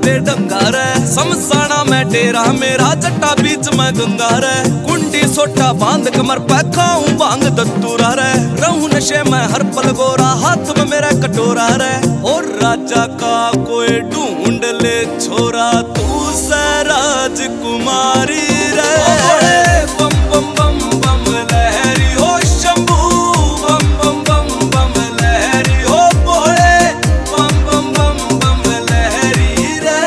ले डंगा रे, समसाना मैं डेरा मेरा जट्टा बीच में गंगा रे। कुंडी सोटा बांध कमर पे खाऊं भांग दत्तूरा रे, रहूं नशे में हर पल गोरा, हाथ में मेरा कटोरा रे। और राजा का कोई ढूंढ ले छोरा, तू से राजकुमारी रे। बम बम बम बम लहरी हो शंभू, बम बम बम बम लहरी हो भोले, बम बम बम बम लहरी रे।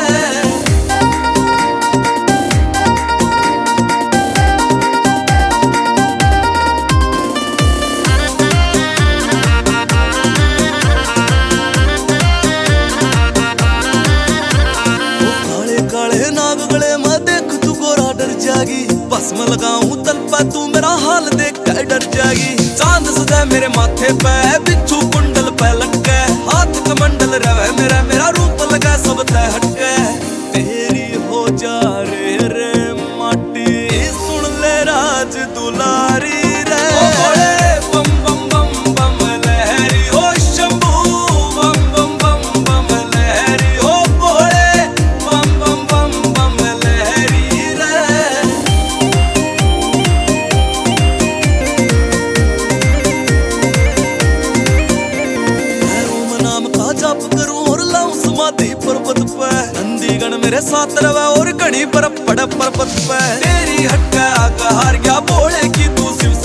काले काले नाग गले में देख तू गोरा डर जागी, भस्म लगाऊं तल पे तू मेरा हाल देख कर डर जागी। चांद सजा मेरे माथे पे, बिच्छू कुंडल पे लटके, हाथ कमंडल रवे मेरा, मेरा रूप लगा सब तय हटके। तेरी हो जा रे रे माटी, सुन ले राज दुलारी रे। बम बम बम बम लहरी हो शंभू, बम बम बम बम लहरी हो भोले, बम बम बम बम लहरी रे। नाम का जाप करूं और लाऊं समाधि पर्वत पे, नंदीगण मेरे साथ रवा और घड़ी बर्फ पड़े पर्वत पे। तेरी हटका हार गया बोले की तू शिव